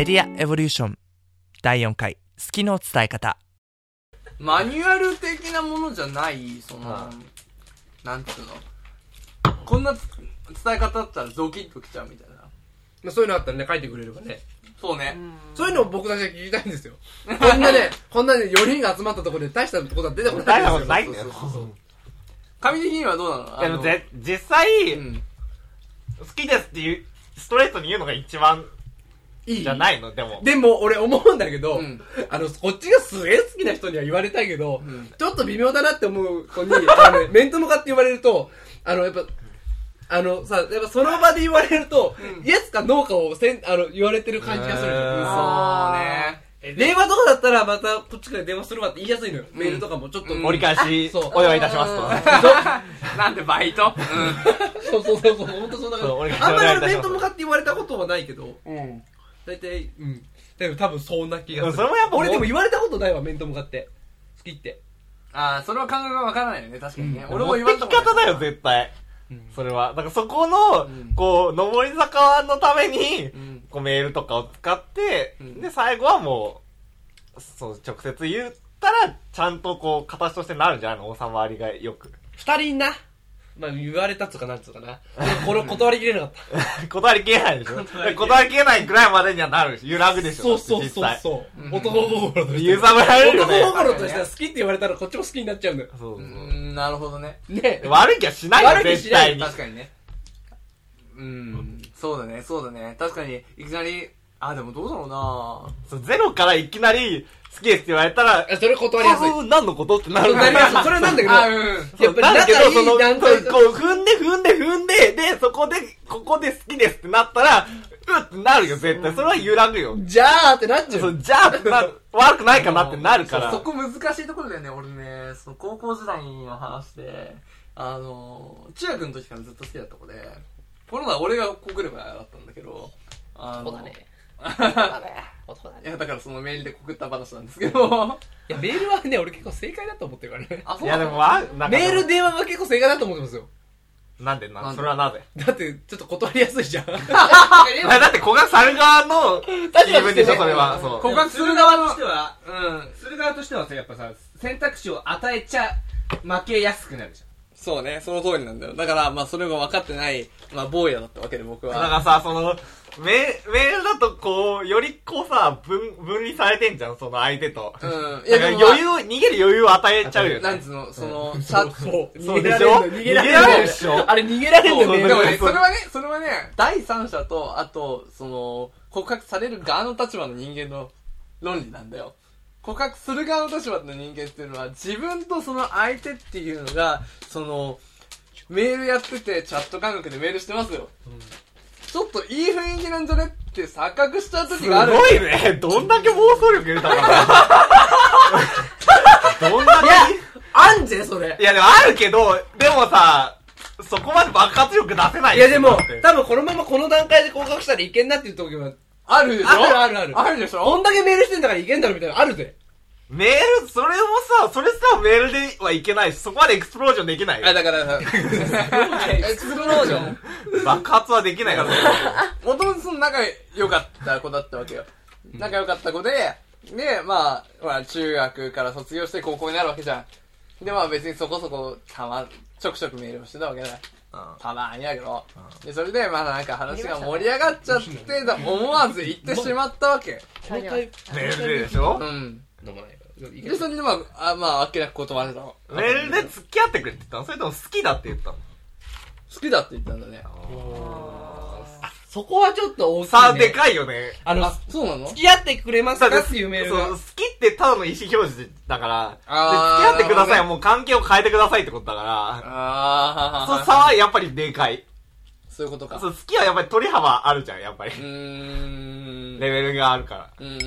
メディアエボリューション第4回好きの伝え方。 マニュアル的なものじゃないその、なんつうの、こんな伝え方だったらドキッときちゃうみたいな。 まあ、そういうのあったらね書いてくれればね。 そうね。 そういうのを僕たちは聞きたいんですよ。こんなね4人が集まったところで大したことは出てこないんですよ。 大したことないんだよ。 紙的にはどうなの？ でも実際、 うん、 好きですっていうストレートに言うのが一番いいじゃないの？ でも俺思うんだけど、 うん、 こっちがすげえ好きな人には言われたいけど、 うん、 ちょっと微妙だなって思う子に面と向かって言われるとやっぱやっぱその場で言われると、イエスかノーかを言われてる感じがするじゃん。 そうね。 電話とかだったらまたこっちから電話するわって言いやすいのよ。メールとかもちょっと、 折り返しお願いいたしますと。 なんでバイト？ そう本当そうだから。あんまり俺面と向かって言われたことはないけど、大体でも多分そんな気がする。 それもやっぱ俺でも言われたことないわ、面と向かって好きって。 それは感覚がわからないよね、確かにね。俺も持ってき方だよ絶対。それはだからそこのこう上り坂のためにこうメールとかを使ってで最後はもうそう直接言ったらちゃんとこう形としてなるんじゃないの？収まりがよく二人な、まあ言われたっつうかなんつうかな、これ断りきれなかった断りきれないでしょ。断りきれないぐらいまでにはなるし揺らぐでしょ。 そう男心として揺さぶられるよね。 男心としては好きって言われたらこっちも好きになっちゃうんだよ。 そうなるほどね。 悪い気はしないよ絶対に。 確かにね。そうだね。確かにいきなりでもどうだろうな。 そうゼロからいきなり好きですって言われたらそれ断りやすい。 何のことってなる。 それはなんだけど、 やっぱり仲いい段階でこう踏んででそこでここで好きですってなったらってなるよ絶対。それは揺らぐよ。 じゃあってなっちゃう。 そうじゃあって悪くないかなってなるから。 そこ難しいところだよね。俺ね、その高校時代の話で中学の時からずっと好きだった子で、この前俺が告ればだったんだけど、 そうだね。 いやだからそのメールで告った話なんですけどいやメールはね俺結構正解だと思ってるからね。 いやでもメール電話が結構正解だと思ってますよ。 なんでそれはなぜ？ だってちょっと断りやすいじゃん。だって告白される側の言い分でしょそれは。 告白する側としてはする側としてはさやっぱさ選択肢を与えちゃ負けやすくなるじゃん。 そうね、その通りなんだよ。だからまあそれが分かってない坊やだったわけで僕は。 だからさそのメールだとこうよりこうさ分離されてんじゃんその相手と。いやでも逃げる余裕を与えちゃうよね。 なんつうのそのそうでしょ。逃げられるでしょ。 あれ逃げられるんだよね。 でもねそれはね第三者とあとその告白される側の立場の人間の論理なんだよ。告白する側の立場の人間っていうのは自分とその相手っていうのがそのメールやっててチャット感覚でメールしてますよ、ちょっといい雰囲気なんじゃねって錯覚しちゃう時がある。 すごいね。どんだけ妄想力入れたかな。どんだけ。 いやあんぜそれ。 いやでもあるけどでもさそこまで爆発力出せない。 いやでも多分このままこの段階で告白したらいけんなっていう時はあるでしょ。あるでしょ。 こんだけメールしてんだからいけんだろみたいなのあるぜ。 メールそれもさそれさメールではいけないしそこまでエクスプロージョンできない。 だからさエクスプロージョン爆発はできないから。 もともとその仲良かった子だったわけよ。仲良かった子でまあ中学から卒業して高校になるわけじゃん。でまあ別にそこそこちょくちょくメールをしてたわけだ。たまにやけど、でそれでまあなんか話が盛り上がっちゃって思わず言ってしまったわけ。 メールででしょ。 飲まないでそれでまああっけなく断れたの。 メールで付き合ってくれって言ったの？それとも好きだって言ったの？ 好きだって言ったんだね。 そこはちょっと大きいね。 さあでかいよね。 そうなの？ 付き合ってくれますかっていうメールが。 好きってただの意思表示だから付き合ってください。もう関係を変えてくださいってことだからその差はやっぱりでかい。 そういうことか。 好きはやっぱり取り幅あるじゃんやっぱり。レベルがあるから。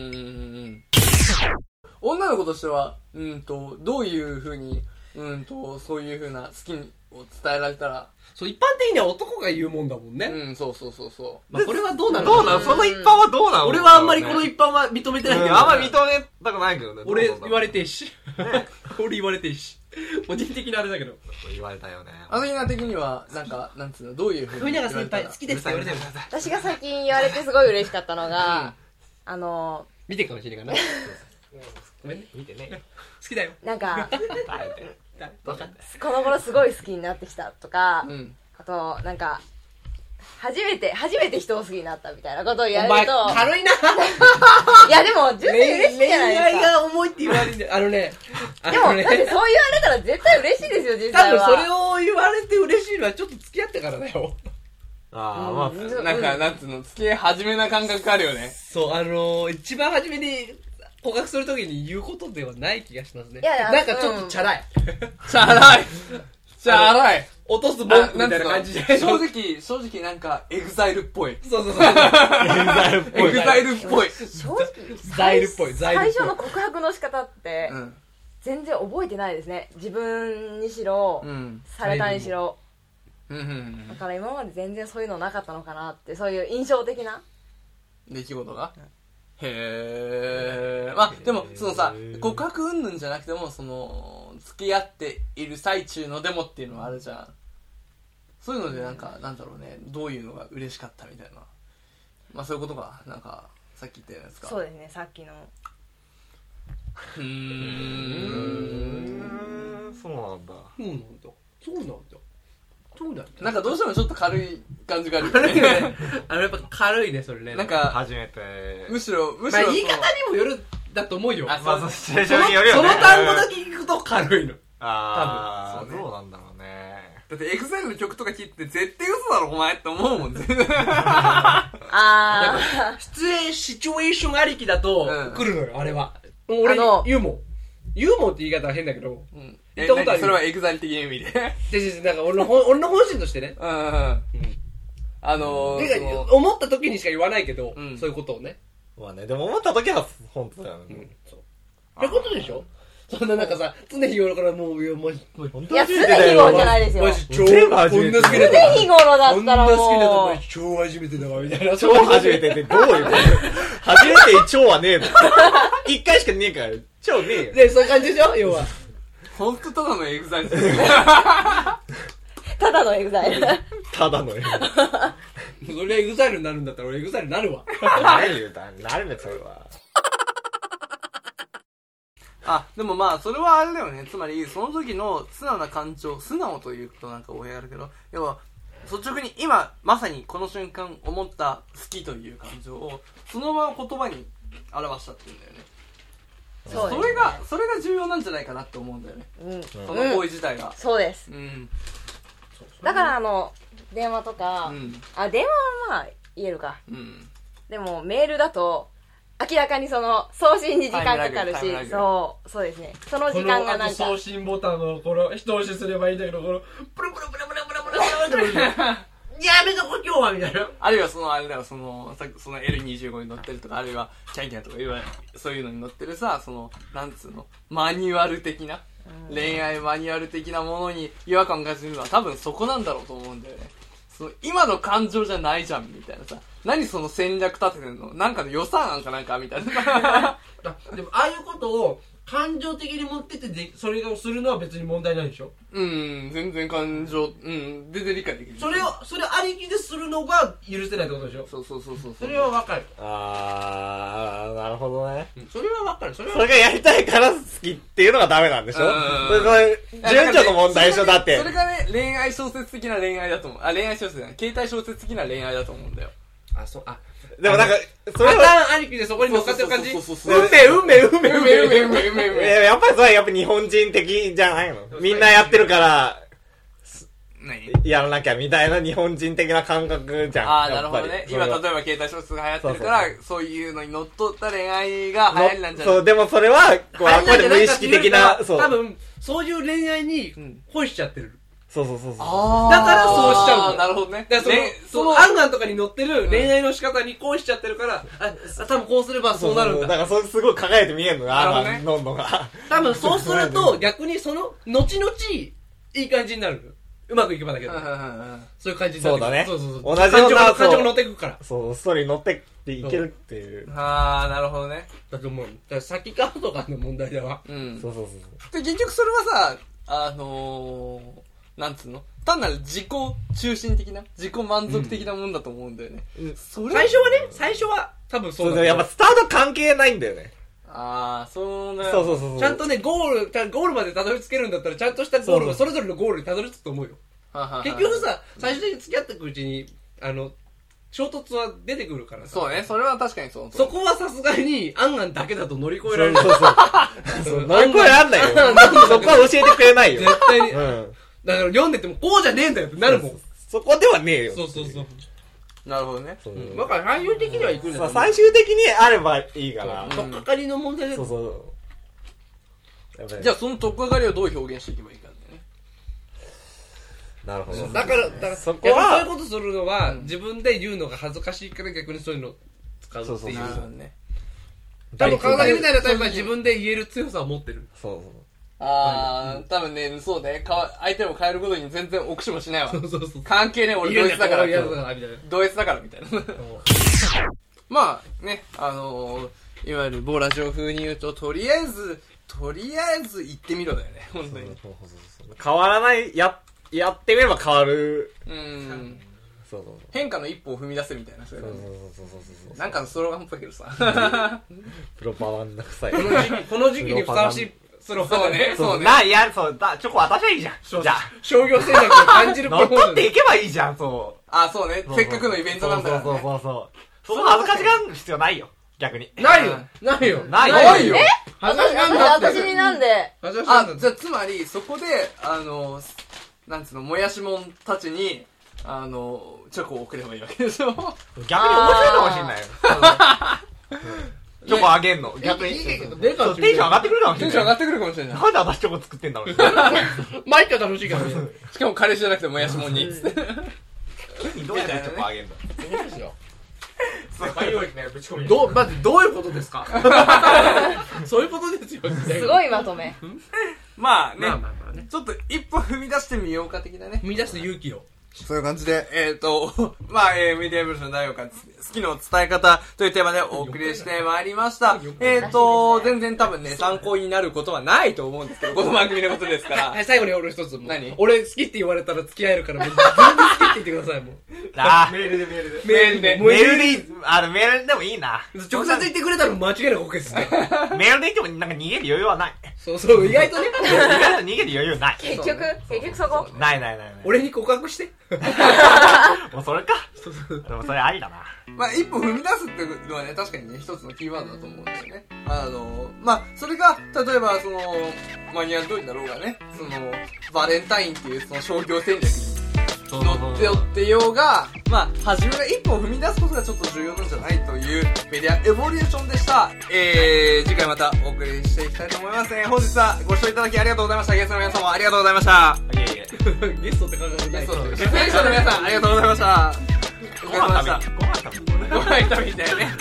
女の子としてはどういう風にそういう風な好きを伝えられたら。 そう一般的には男が言うもんだもんね。 そう。 まあこれはどうなの？ その一般はどうなの？ 俺はあんまりこの一般は認めてないけど。 あんまり認めたくないけどね。 俺言われていいし。俺言われていいし。個人的なあれだけど。 言われたよね。 アスリナ的にはなんつうのどういう風に。 富永先輩好きですって言われてる。 私が最近言われてすごい嬉しかったのが、 見てるかもしれないからな。ごめんね、見てね。好きだよ。 なんか分かった。 この頃すごい好きになってきたとか、 うんあとなんか初めて人を好きになったみたいなことを言お前われると、 軽いな。 いやでも純粋に嬉しいじゃないです恋愛か。 が重いって言われるんだよ。 でもだってそう言われたら絶対嬉しいですよ、実多際は。 分それを言われて嬉しいのはちょっと付き合ってからだよ。 ああ、まあ、 なんか、なんつうの、付き合い始めな感覚あるよね。 そう、一番初めに告白するときに言うことではない気がしますね。 いやいやなんかちょっとチャラい。 チャラいチャラい落とす文句みたいな感じじゃない正直なんか、エグザイルっぽい。 そう。 エグザイルっぽい。 正直ザイルっぽい。 最初の告白の仕方ってうん。 全然覚えてないですね。自分にしろ、 うん。 されたにしろ。 うん。 だから今まで全然そういうのなかったのかなって、そういう印象的な。 出来事がへー。まあ、でも、そのさ、告白云々じゃなくても、その、付き合っている最中のデモっていうのはあるじゃん。そういうのでなんか、なんだろうね、どういうのが嬉しかったみたいな。まあそういうことが、なんか、さっき言ったやつか。 そうですね、さっきの。 そうなんだ。 そうなんだ。 なんかどうしてもちょっと軽い感じがあるよね。 やっぱ軽いね、それね。 なんか、 初めて。 むしろ、 まあ言い方にもよるだと思うよ。 あまあ、そうシチュエーションによるよそね。 の単語だけ聞くと軽いの。 ああ、 多分そうねどうなんだろうね。 だってエグザイルの曲とか聴いて絶対嘘だろお前って思うもんね。 シチュエーションありきだとうん来るのよ、あれは。俺、ユーモって言い方は変だけど、 うん。 言ったことあるそれはエグザイル的な意味で。 なんか俺の本心としてね。 うん。 てか思った時にしか言わないけど、 うんそういうことをね。 まあね、でも思った時は本当だよね。 そう。ってことでしょ？そんななんかさ、常日頃からもう、いや、マジ、 本いや、常日頃じゃないですよ。 マジ超、 全部初めてこんな好きだ常日頃だこんったらな好きだともうマジ超初めてだわ、みたいな。 超初めてってどういうこと初めて超はねえの。一回しかねえから、超ねえよ。 で、そういう感じでしょ要は。 ほんとただのエグザイル。 ただのエグザイル。 ただのよ。 それエグザイルになるんだったら俺エグザイルになるわ。 何言うたなるね、それは。 あ、でもまあ、それはあれだよね。つまり、その時の素直な感情、素直というとなんか語弊あるけど、要は、率直に今、まさにこの瞬間思った好きという感情を、そのまま言葉に表したって言うんだよね。 そうですねそれが重要なんじゃないかなって思うんだよね。 うん。 その行為自体が。 そうです。 うん。 だから電話とか、 うん。 電話はまあ言えるか。 うん。 でもメールだと、明らかにその送信に時間かかるし、 タイムラグそうですね。その時間がなんか。 送信ボタンの、一押しすればいいんだけど、プルプルプルプルプルプルプルプルプルやめとこ今日はみたいな。 あるいはあれだよ、その L25 に乗ってるとか、あるいはキャンキャンとかそういうのに乗ってるさ、なんつうの、マニュアル的な、恋愛マニュアル的なものに違和感を感じるのは多分そこなんだろうと思うんだよね。今の感情じゃないじゃん、みたいなさ。何その戦略立ててんのなんかの予算案かなんかみたいな。 でも、ああいうことを感情的に持ってて、それをするのは別に問題ないでしょ？ 全然感情、全然理解できる。 それありきでするのが許せないってことでしょ？ そう。 それはわかる。 あー、なるほどね。 それはわかる。それそれがやりたいから好きっていうのがダメなんでしょそれ、順序の問題でしょだってそ。れがね、恋愛小説的な恋愛だと思う。恋愛小説じゃない。携帯小説的な恋愛だと思うんだよ。 でもなんか、それパタは、 ーンありきでそこに乗っかってる感じ？ そう。 運命やっぱりそれはやっぱ日本人的じゃないのみんなやってるから、 何やらなきゃみたいな日本人的な感覚じゃん。 ああ、なるほどね。今、例えば携帯小説が流行ってるから、そういうのに乗っ取った恋愛が流行りなんじゃないそう、でもそれは、こう、あくまで無意識的な、そう。 多分、そういう恋愛に恋しちゃってる。 そう。 だからそうしちゃうんだ。 なるほどね。 だからそのアンガンとかに乗ってる恋愛の仕方に恋しちゃってるから、多分こうすればそうなるんだ。 だからそれすごい輝いて見えるのが、 なるほどねのんのが。 多分そうすると逆にその後々いい感じになる。うまくいけばだけど。そういう感じになる。 そうだねそう。 同じような感情が乗ってくから。 そう、ストーリーに乗ってっていけるっていう。 ああ、なるほどね。 だと思う。だから先か後かの問題だわ。 うん。 そう。 で、結局それはさ、なんつうの単なる自己中心的な、自己満足的なもんだと思うんだよね。それ最初は多分そうだそうやっぱスタート関係ないんだよね。 そうね。 そう。 ちゃんとね、ゴールまでたどり着けるんだったら、ちゃんとしたゴールがそれぞれのゴールにたどり着くと思うよ。結局さ、最終的に付き合っていくうちに、衝突は出てくるからさ。 そうね、それは確かにそう。 そこはさすがに、アンアンだけだと乗り越えられない。 そう乗り越えらんないよ。そこは教えてくれないよ。 絶対に。 うん。 だから読んでても、こうじゃねえんだよってなるもん。 そこではねえよ。 そう。 なるほどね。 だから最終的には行くんだよ。 最終的にあればいいから。 とっかかりの問題で。 そう。 じゃあそのとっかかりをどう表現していけばいいかってね。 なるほど。 だからそこは、 そういうことするのは、自分で言うのが恥ずかしいから逆にそういうのを使うっていう。 なるほどね。 多分川崎みたいなタイプは自分で言える強さを持ってる。 そう。 多分ね、そうね、相手を変えることに全然臆しもしないわ。 そう。 関係ねえ、俺ド S だから。 嫌だから、みたいな。 ド S だから、みたいな。まあね、いわゆる某ラジオ風に言うと、とりあえず行ってみろだよね、本当に。 変わらない、やってみれば変わる。そう。 変化の一歩を踏み出せみたいな、そういうのね。なんかのスローガンっぽいけどさ。 プロパガンダ臭い。 この時期にふさわしい、そうね。 そうね。 チョコ渡しゃいいじゃん。じゃあ。 商業戦略を感じる乗っ取っていけばいいじゃん、そう。 そうね。せっかくのイベントなんだからね。 そう。そこ恥ずかしがる必要ないよ。逆に。 ないよ。 ないよ。 恥ずかしがんなって。 私になんでじゃあつまり、そこで、なんつうの、もやしもんたちに、チョコを送ればいいわけでしょ。 逆に面白いかもしれないよ。チョコあげんの。逆に。テンション上がってくるかもしれない。 テンション上がってくるかもしれない。 なんで私チョコ作ってんだろう。 毎回楽しいからね。 しかも彼氏じゃなくてもやしもんに。つって。 どうやってチョコあげんの？ まずどういうことですか？そういうことですよ。 すごいまとめ。 まあね、ちょっと一歩踏み出してみようか的なね。 踏み出す勇気を。 そういう感じで、まあ、メディアブルーション第4回、好きの伝え方というテーマでお送りしてまいりました。全然多分ね、参考になることはないと思うんですけど、この番組のことですから。 はい、最後に俺一つ。 何？ 俺好きって言われたら付き合えるから、もう全然好きって言ってください、もう。 メールで。 メールでメールでもいいな。 直接言ってくれたら間違いなく OK ですね。 メールで言ってもなんか逃げる余裕はない。 そう、意外とね。 逃げる余裕ない。 結局そこ。 ない。 俺に告白して。 もうそれか。でもそれありだな。 まあ、一歩踏み出すっていうのはね、確かにね、一つのキーワードだと思うんだよね。まあ、それが、例えば、マニュアル通りだろうがね、バレンタインっていうその商業戦略に乗ってよってようが、まあ、初めから一歩踏み出すことがちょっと重要なんじゃないというメディアエボリューションでした。次回またお送りしていきたいと思います。本日はご視聴いただきありがとうございました。ゲストの皆様ありがとうございました。 ゲストって感覚ない。 ゲストの皆さんありがとうございました。お疲れ様でした。ご飯食べにだよね。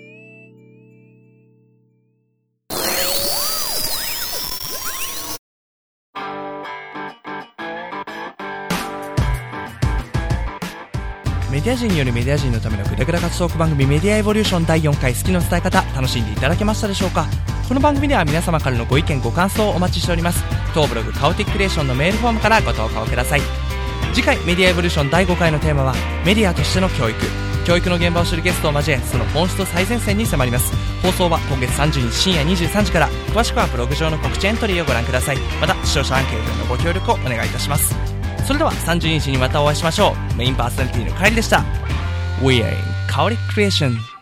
メディア人によるメディア人のためのグダグダ活トーク番組メディアエボリューション第4回好きの伝え方、楽しんでいただけましたでしょうか。この番組では皆様からのご意見ご感想をお待ちしております。当ブログカオティッククリエーションのメールフォームからご投稿ください。次回メディアエボリューション第5回のテーマはメディアとしての教育の現場を知るゲストを交え、その本質と最前線に迫ります。放送は今月30日深夜23時から。詳しくはブログ上の告知エントリーをご覧ください。また視聴者アンケートへのご協力をお願いいたします。それでは30日にまたお会いしましょう。メインパーソナリティのカエルでした。We are in Chaotic Creation.